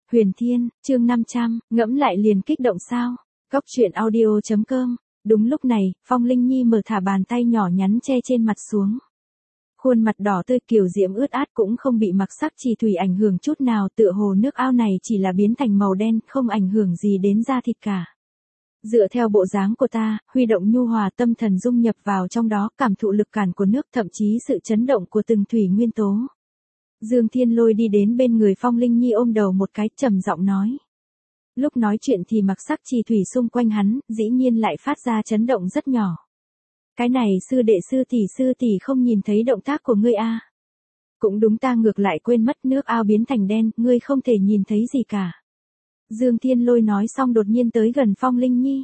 Huyền Thiên, chương 500, ngẫm lại liền kích động sao? Góc truyện audio.com. Đúng lúc này, Phong Linh Nhi mở thả bàn tay nhỏ nhắn che trên mặt xuống. Khuôn mặt đỏ tươi kiều diễm ướt át cũng không bị mặc sắc chỉ thủy ảnh hưởng chút nào, tựa hồ nước ao này chỉ là biến thành màu đen, không ảnh hưởng gì đến da thịt cả. Dựa theo bộ dáng của ta, huy động nhu hòa tâm thần dung nhập vào trong đó, cảm thụ lực cản của nước, thậm chí sự chấn động của từng thủy nguyên tố. Dương Thiên Lôi đi đến bên người Phong Linh Nhi ôm đầu một cái, trầm giọng nói. Lúc nói chuyện thì mặc sắc trì thủy xung quanh hắn, dĩ nhiên lại phát ra chấn động rất nhỏ. Cái này sư tỷ không nhìn thấy động tác của ngươi a? Cũng đúng, ta ngược lại quên mất, nước ao biến thành đen, ngươi không thể nhìn thấy gì cả. Dương Thiên Lôi nói xong đột nhiên tới gần Phong Linh Nhi.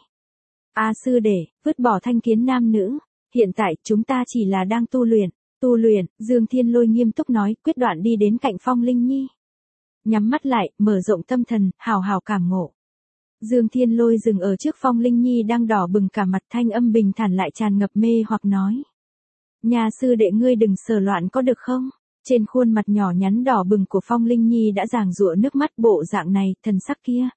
Sư đệ, vứt bỏ thanh kiến nam nữ, hiện tại chúng ta chỉ là đang tu luyện. Tu luyện, Dương Thiên Lôi nghiêm túc nói, quyết đoán đi đến cạnh Phong Linh Nhi. Nhắm mắt lại, mở rộng tâm thần, hào hào cảm ngộ. Dương Thiên Lôi dừng ở trước Phong Linh Nhi đang đỏ bừng cả mặt, thanh âm bình thản lại tràn ngập mê hoặc nói. Nhà sư đệ ngươi đừng sờ loạn có được không? Trên khuôn mặt nhỏ nhắn đỏ bừng của Phong Linh Nhi đã giàn giụa nước mắt, bộ dạng này, thần sắc kia.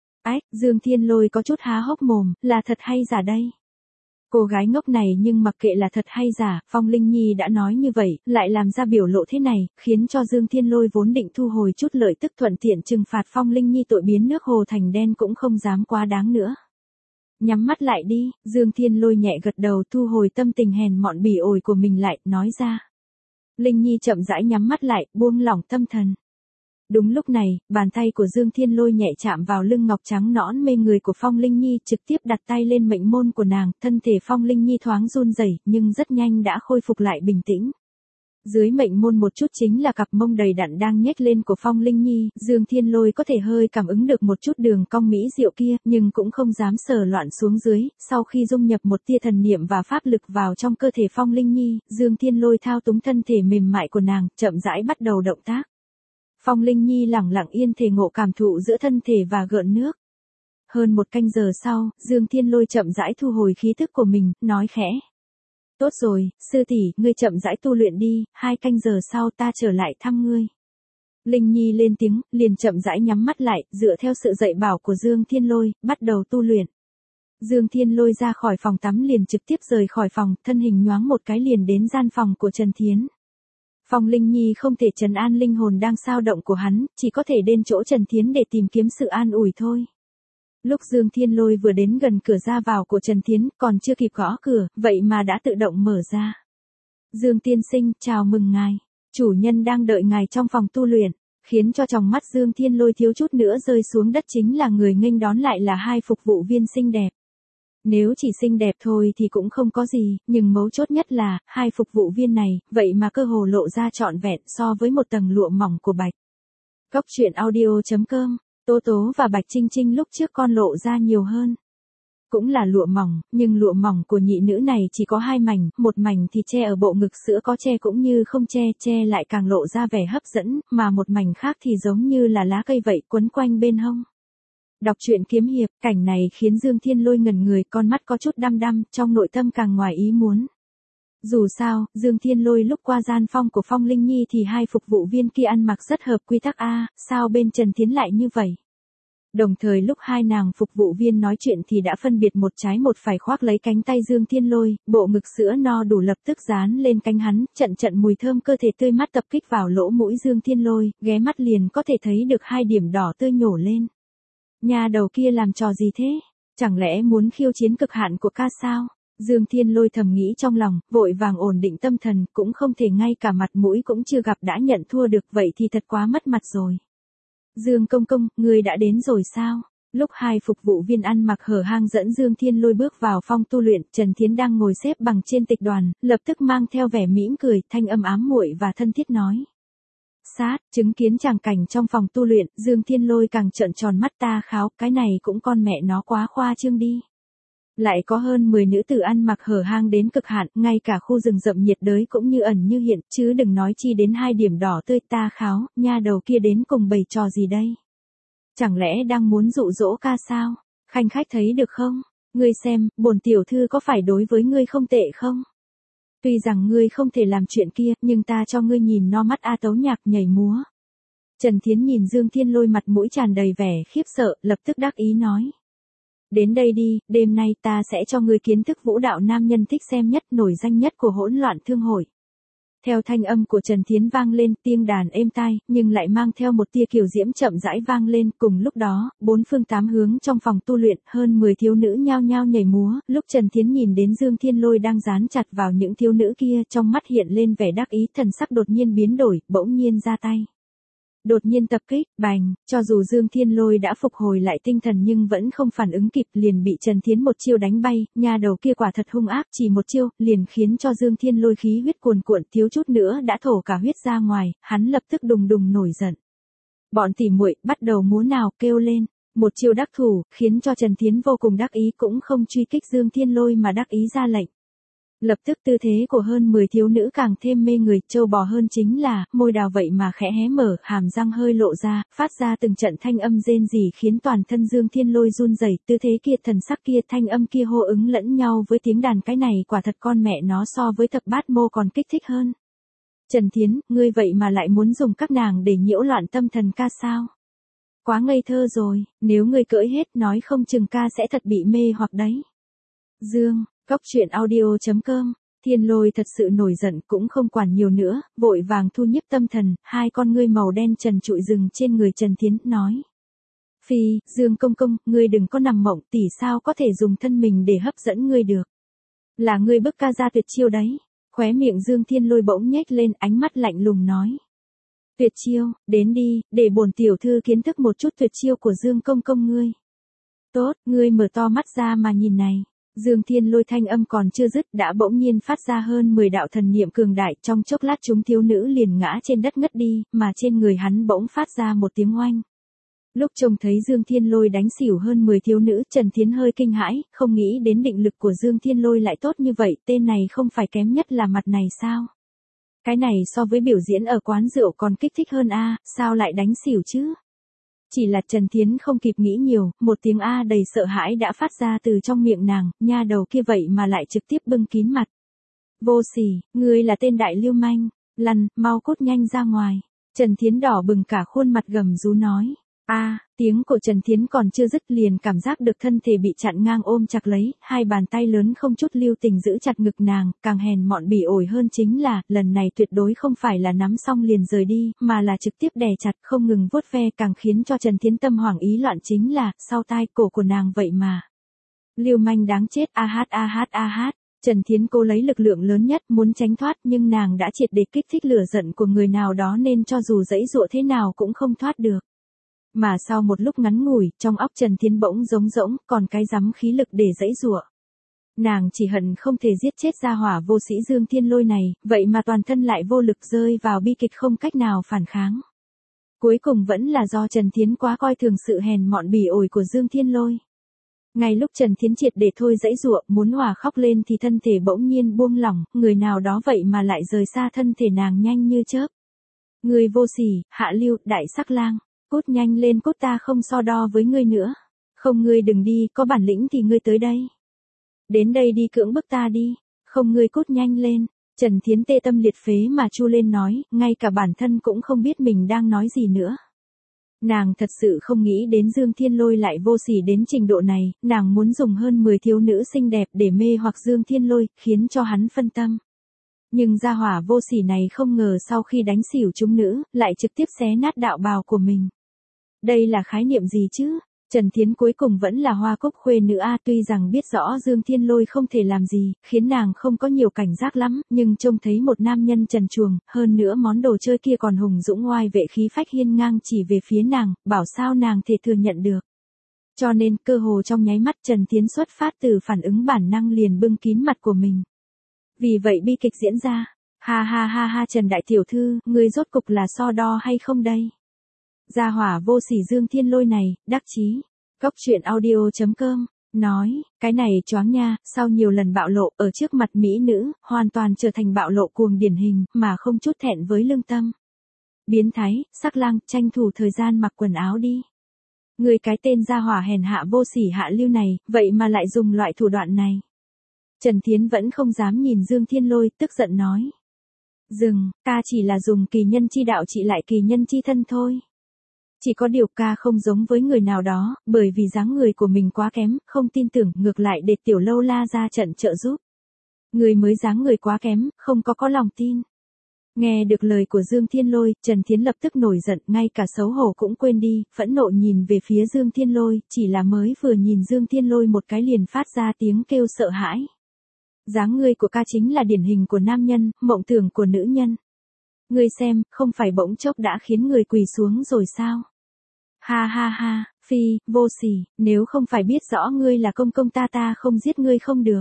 Dương Thiên Lôi có chút há hốc mồm, là thật hay giả đây? Cô gái ngốc này nhưng mặc kệ là thật hay giả, Phong Linh Nhi đã nói như vậy, lại làm ra biểu lộ thế này, khiến cho Dương Thiên Lôi vốn định thu hồi chút lợi tức thuận tiện trừng phạt Phong Linh Nhi tội biến nước hồ thành đen cũng không dám quá đáng nữa. Nhắm mắt lại đi, Dương Thiên Lôi nhẹ gật đầu, thu hồi tâm tình hèn mọn bỉ ổi của mình lại, nói ra. Linh Nhi chậm rãi nhắm mắt lại, buông lỏng tâm thần. Đúng lúc này, bàn tay của Dương Thiên Lôi nhẹ chạm vào lưng ngọc trắng nõn mê người của Phong Linh Nhi, trực tiếp đặt tay lên mệnh môn của nàng, thân thể Phong Linh Nhi thoáng run rẩy, nhưng rất nhanh đã khôi phục lại bình tĩnh. Dưới mệnh môn một chút chính là cặp mông đầy đặn đang nhếch lên của Phong Linh Nhi, Dương Thiên Lôi có thể hơi cảm ứng được một chút đường cong mỹ diệu kia, nhưng cũng không dám sờ loạn xuống dưới. Sau khi dung nhập một tia thần niệm và pháp lực vào trong cơ thể Phong Linh Nhi, Dương Thiên Lôi thao túng thân thể mềm mại của nàng, chậm rãi bắt đầu động tác. Phong Linh Nhi lẳng lặng yên thể ngộ cảm thụ giữa thân thể và gợn nước. Hơn một canh giờ sau, Dương Thiên Lôi chậm rãi thu hồi khí thức của mình, nói khẽ. Tốt rồi, sư tỷ, ngươi chậm rãi tu luyện đi, 2 canh giờ sau ta trở lại thăm ngươi. Linh Nhi lên tiếng, liền chậm rãi nhắm mắt lại, dựa theo sự dạy bảo của Dương Thiên Lôi, bắt đầu tu luyện. Dương Thiên Lôi ra khỏi phòng tắm liền trực tiếp rời khỏi phòng, thân hình nhoáng một cái liền đến gian phòng của Trần Thiến. Phong Linh Nhi không thể trấn an linh hồn đang xao động của hắn, chỉ có thể đến chỗ Trần Thiến để tìm kiếm sự an ủi thôi. Lúc Dương Thiên Lôi vừa đến gần cửa ra vào của Trần Thiến, còn chưa kịp gõ cửa, vậy mà đã tự động mở ra. Dương tiên sinh, chào mừng ngài. Chủ nhân đang đợi ngài trong phòng tu luyện, khiến cho tròng mắt Dương Thiên Lôi thiếu chút nữa rơi xuống đất, chính là người nghênh đón lại là 2 phục vụ viên xinh đẹp. Nếu chỉ xinh đẹp thôi thì cũng không có gì, nhưng mấu chốt nhất là, 2 phục vụ viên này, vậy mà cơ hồ lộ ra trọn vẹn so với một tầng lụa mỏng của Bạch. Góc truyện audio.com, Tố Tố và Bạch Trinh Trinh lúc trước con lộ ra nhiều hơn. Cũng là lụa mỏng, nhưng lụa mỏng của nhị nữ này chỉ có 2 mảnh, một mảnh thì che ở bộ ngực sữa có che cũng như không che, che lại càng lộ ra vẻ hấp dẫn, mà một mảnh khác thì giống như là lá cây vậy quấn quanh bên hông. Đọc truyện kiếm hiệp, cảnh này khiến Dương Thiên Lôi ngẩn người, con mắt có chút đăm đăm, trong nội tâm càng ngoài ý muốn. Dù sao, Dương Thiên Lôi lúc qua gian phòng của Phong Linh Nhi thì 2 phục vụ viên kia ăn mặc rất hợp quy tắc sao bên Trần Thiến lại như vậy? Đồng thời lúc 2 nàng phục vụ viên nói chuyện thì đã phân biệt một trái một phải khoác lấy cánh tay Dương Thiên Lôi, bộ ngực sữa no đủ lập tức dán lên cánh hắn, trận mùi thơm cơ thể tươi mát tập kích vào lỗ mũi Dương Thiên Lôi, ghé mắt liền có thể thấy được 2 điểm đỏ tươi nhổ lên. Nhà đầu kia làm trò gì thế? Chẳng lẽ muốn khiêu chiến cực hạn của ca sao? Dương Thiên Lôi thầm nghĩ trong lòng, vội vàng ổn định tâm thần, cũng không thể ngay cả mặt mũi cũng chưa gặp đã nhận thua được, vậy thì thật quá mất mặt rồi. Dương công công, ngươi đã đến rồi sao? Lúc 2 phục vụ viên ăn mặc hở hang dẫn Dương Thiên Lôi bước vào phòng tu luyện, Trần Thiến đang ngồi xếp bằng trên tịch đoàn, lập tức mang theo vẻ mỉm cười, thanh âm ám muội và thân thiết nói. Chứng kiến tràng cảnh trong phòng tu luyện, Dương Thiên Lôi càng trợn tròn mắt, ta kháo, cái này cũng con mẹ nó quá khoa trương đi. Lại có hơn 10 nữ tử ăn mặc hở hang đến cực hạn, ngay cả khu rừng rậm nhiệt đới cũng như ẩn như hiện, chứ đừng nói chi đến 2 điểm đỏ tươi, ta kháo, nha đầu kia đến cùng bày trò gì đây? Chẳng lẽ đang muốn dụ dỗ ca sao? Khanh khách thấy được không? Ngươi xem, bổn tiểu thư có phải đối với ngươi không tệ không? Tuy rằng ngươi không thể làm chuyện kia, nhưng ta cho ngươi nhìn no mắt Tấu Nhạc nhảy múa. Trần Thiến nhìn Dương Thiên Lôi mặt mũi tràn đầy vẻ khiếp sợ, lập tức đắc ý nói. Đến đây đi, đêm nay ta sẽ cho ngươi kiến thức vũ đạo nam nhân thích xem nhất, nổi danh nhất của hỗn loạn thương hội. Theo thanh âm của Trần Thiến vang lên, tiếng đàn êm tai, nhưng lại mang theo một tia kiều diễm chậm rãi vang lên. Cùng lúc đó, bốn phương tám hướng trong phòng tu luyện, hơn 10 thiếu nữ nhao nhao nhảy múa. Lúc Trần Thiến nhìn đến Dương Thiên Lôi đang dán chặt vào những thiếu nữ kia, trong mắt hiện lên vẻ đắc ý, thần sắc đột nhiên biến đổi, bỗng nhiên ra tay. Đột nhiên tập kích, bành, cho dù Dương Thiên Lôi đã phục hồi lại tinh thần nhưng vẫn không phản ứng kịp, liền bị Trần Thiến một chiêu đánh bay. Nhà đầu kia quả thật hung ác, chỉ một chiêu liền khiến cho Dương Thiên Lôi khí huyết cuồn cuộn, thiếu chút nữa đã thổ cả huyết ra ngoài. Hắn lập tức đùng đùng nổi giận. Bọn tỉ muội bắt đầu múa nào, kêu lên. Một chiêu đắc thủ, khiến cho Trần Thiến vô cùng đắc ý, cũng không truy kích Dương Thiên Lôi mà đắc ý ra lệnh. Lập tức tư thế của hơn 10 thiếu nữ càng thêm mê người, trâu bò hơn chính là, môi đào vậy mà khẽ hé mở, hàm răng hơi lộ ra, phát ra từng trận thanh âm rên rỉ khiến toàn thân Dương Thiên Lôi run rẩy, tư thế kia, thần sắc kia, thanh âm kia hô ứng lẫn nhau với tiếng đàn, cái này quả thật con mẹ nó so với thập bát mô còn kích thích hơn. Trần Thiến, ngươi vậy mà lại muốn dùng các nàng để nhiễu loạn tâm thần ca sao? Quá ngây thơ rồi, nếu ngươi cưỡi hết nói không chừng ca sẽ thật bị mê hoặc đấy. Dương. Góc truyện audio.com, Thiên Lôi thật sự nổi giận cũng không quản nhiều nữa, vội vàng thu nhiếp tâm thần, hai con ngươi màu đen trần trụi rừng trên người Trần Thiến, nói. Phi, Dương công công, ngươi đừng có nằm mộng, tỷ sao có thể dùng thân mình để hấp dẫn ngươi được. Là ngươi bức ca ra tuyệt chiêu đấy. Khóe miệng Dương Thiên Lôi bỗng nhếch lên, ánh mắt lạnh lùng nói. Tuyệt chiêu, đến đi, để bổn tiểu thư kiến thức một chút tuyệt chiêu của Dương công công ngươi. Tốt, ngươi mở to mắt ra mà nhìn này. Dương Thiên Lôi thanh âm còn chưa dứt đã bỗng nhiên phát ra hơn 10 đạo thần niệm cường đại, trong chốc lát chúng thiếu nữ liền ngã trên đất ngất đi, mà trên người hắn bỗng phát ra một tiếng oanh. Lúc trông thấy Dương Thiên Lôi đánh xỉu hơn 10 thiếu nữ, Trần Thiến hơi kinh hãi, không nghĩ đến định lực của Dương Thiên Lôi lại tốt như vậy, tên này không phải kém nhất là mặt này sao? Cái này so với biểu diễn ở quán rượu còn kích thích hơn a, sao lại đánh xỉu chứ? Chỉ là Trần Thiến không kịp nghĩ nhiều, một tiếng a đầy sợ hãi đã phát ra từ trong miệng nàng, nha đầu kia vậy mà lại trực tiếp bưng kín mặt. Vô sỉ, ngươi là tên đại lưu manh, lăn, mau cút nhanh ra ngoài. Trần Thiến đỏ bừng cả khuôn mặt gầm rú nói. Tiếng của Trần Thiến còn chưa dứt liền cảm giác được thân thể bị chặn ngang ôm chặt lấy, hai bàn tay lớn không chút lưu tình giữ chặt ngực nàng, càng hèn mọn bỉ ổi hơn chính là, lần này tuyệt đối không phải là nắm xong liền rời đi, mà là trực tiếp đè chặt không ngừng vuốt ve, càng khiến cho Trần Thiến tâm hoảng ý loạn chính là, sau tai cổ của nàng vậy mà. Lưu manh đáng chết, Trần Thiến cố lấy lực lượng lớn nhất muốn tránh thoát nhưng nàng đã triệt để kích thích lửa giận của người nào đó nên cho dù giãy giụa thế nào cũng không thoát được. Mà sau một lúc ngắn ngủi, trong óc Trần Thiến bỗng rỗng, còn cái rắm khí lực để giãy giụa. Nàng chỉ hận không thể giết chết gia hỏa vô sĩ Dương Thiên Lôi này, vậy mà toàn thân lại vô lực rơi vào bi kịch không cách nào phản kháng. Cuối cùng vẫn là do Trần Thiến quá coi thường sự hèn mọn bỉ ổi của Dương Thiên Lôi. Ngay lúc Trần Thiến triệt để thôi giãy giụa, muốn hòa khóc lên thì thân thể bỗng nhiên buông lỏng, người nào đó vậy mà lại rời xa thân thể nàng nhanh như chớp. Người vô sỉ, hạ lưu, đại sắc lang. Cút nhanh lên, cút, ta không so đo với ngươi nữa. Không, ngươi đừng đi, có bản lĩnh thì ngươi tới đây. Đến đây đi, cưỡng bức ta đi. Không, ngươi cút nhanh lên. Trần Thiến tê tâm liệt phế mà chu lên nói, ngay cả bản thân cũng không biết mình đang nói gì nữa. Nàng thật sự không nghĩ đến Dương Thiên Lôi lại vô sỉ đến trình độ này, nàng muốn dùng hơn 10 thiếu nữ xinh đẹp để mê hoặc Dương Thiên Lôi, khiến cho hắn phân tâm. Nhưng gia hỏa vô sỉ này không ngờ sau khi đánh xỉu chúng nữ, lại trực tiếp xé nát đạo bào của mình. Đây là khái niệm gì chứ? Trần Thiến cuối cùng vẫn là hoa cúc khuê nữ a, tuy rằng biết rõ Dương Thiên Lôi không thể làm gì, khiến nàng không có nhiều cảnh giác lắm, nhưng trông thấy một nam nhân trần truồng, hơn nữa món đồ chơi kia còn hùng dũng oai vệ khí phách hiên ngang chỉ về phía nàng, bảo sao nàng thể thừa nhận được. Cho nên cơ hồ trong nháy mắt Trần Thiến xuất phát từ phản ứng bản năng liền bưng kín mặt của mình. Vì vậy bi kịch diễn ra. Ha Trần đại tiểu thư, ngươi rốt cục là so đo hay không đây? Gia hỏa vô sỉ Dương Thiên Lôi này, đắc chí. Góc truyện audio.com, nói, cái này choáng nha, sau nhiều lần bạo lộ ở trước mặt mỹ nữ, hoàn toàn trở thành bạo lộ cuồng điển hình, mà không chút thẹn với lương tâm. Biến thái, sắc lang, tranh thủ thời gian mặc quần áo đi. Người cái tên gia hỏa hèn hạ vô sỉ hạ lưu này, vậy mà lại dùng loại thủ đoạn này. Trần Thiến vẫn không dám nhìn Dương Thiên Lôi, tức giận nói. Dừng, ca chỉ là dùng kỳ nhân chi đạo trị lại kỳ nhân chi thân thôi. Chỉ có điều ca không giống với người nào đó, bởi vì dáng người của mình quá kém, không tin tưởng, ngược lại để Tiểu Lâu La ra trận trợ giúp. Người mới dáng người quá kém, không có lòng tin. Nghe được lời của Dương Thiên Lôi, Trần Thiến lập tức nổi giận, ngay cả xấu hổ cũng quên đi, phẫn nộ nhìn về phía Dương Thiên Lôi, chỉ là mới vừa nhìn Dương Thiên Lôi một cái liền phát ra tiếng kêu sợ hãi. Dáng người của ca chính là điển hình của nam nhân, mộng tưởng của nữ nhân. Ngươi xem, không phải bỗng chốc đã khiến người quỳ xuống rồi sao? Ha ha ha, phi, vô sỉ, nếu không phải biết rõ ngươi là công công ta không giết ngươi không được.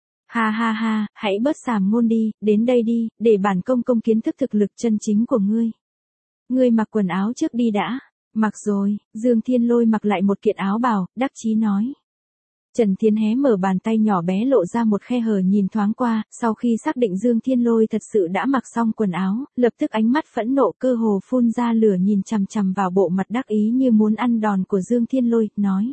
Ha ha ha, hãy bớt sàm ngôn đi, đến đây đi, để bản công công kiến thức thực lực chân chính của ngươi. Ngươi mặc quần áo trước đi đã. Mặc rồi, Dương Thiên Lôi mặc lại một kiện áo bào, đắc chí nói. Trần Thiến hé mở bàn tay nhỏ bé lộ ra một khe hở nhìn thoáng qua, sau khi xác định Dương Thiên Lôi thật sự đã mặc xong quần áo, lập tức ánh mắt phẫn nộ cơ hồ phun ra lửa nhìn chằm chằm vào bộ mặt đắc ý như muốn ăn đòn của Dương Thiên Lôi, nói.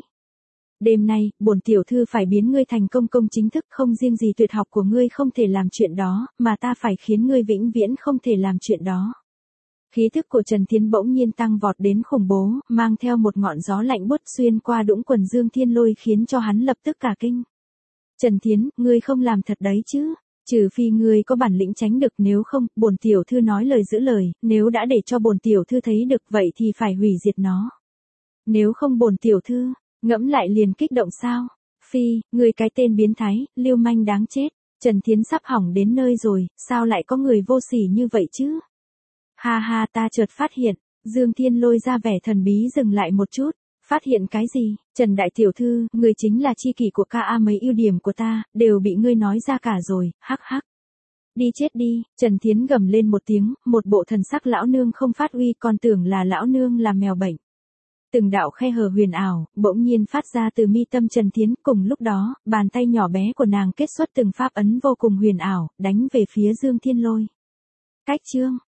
Đêm nay, bổn tiểu thư phải biến ngươi thành công công chính thức, không riêng gì tuyệt học của ngươi không thể làm chuyện đó, mà ta phải khiến ngươi vĩnh viễn không thể làm chuyện đó. Khí thức của Trần Thiến bỗng nhiên tăng vọt đến khủng bố, mang theo một ngọn gió lạnh buốt xuyên qua đũng quần Dương Thiên Lôi khiến cho hắn lập tức cả kinh. Trần Thiến, ngươi không làm thật đấy chứ? Trừ phi ngươi có bản lĩnh tránh được, nếu không, bổn tiểu thư nói lời giữ lời, nếu đã để cho bổn tiểu thư thấy được vậy thì phải hủy diệt nó. Nếu không bổn tiểu thư, ngẫm lại liền kích động sao? Phi, ngươi cái tên biến thái, lưu manh đáng chết. Trần Thiến sắp hỏng đến nơi rồi, sao lại có người vô sỉ như vậy chứ? Ha ha, ta chợt phát hiện, Dương Thiên Lôi ra vẻ thần bí dừng lại một chút. Phát hiện cái gì? Trần đại tiểu thư, ngươi chính là chi kỷ của ca, mấy ưu điểm của ta đều bị ngươi nói ra cả rồi, hắc hắc. Đi chết đi, Trần Thiến gầm lên một tiếng, một bộ thần sắc lão nương không phát uy, còn tưởng là lão nương là mèo bệnh. Từng đạo khe hở huyền ảo, bỗng nhiên phát ra từ mi tâm Trần Thiến, cùng lúc đó, bàn tay nhỏ bé của nàng kết xuất từng pháp ấn vô cùng huyền ảo, đánh về phía Dương Thiên Lôi. Cách chương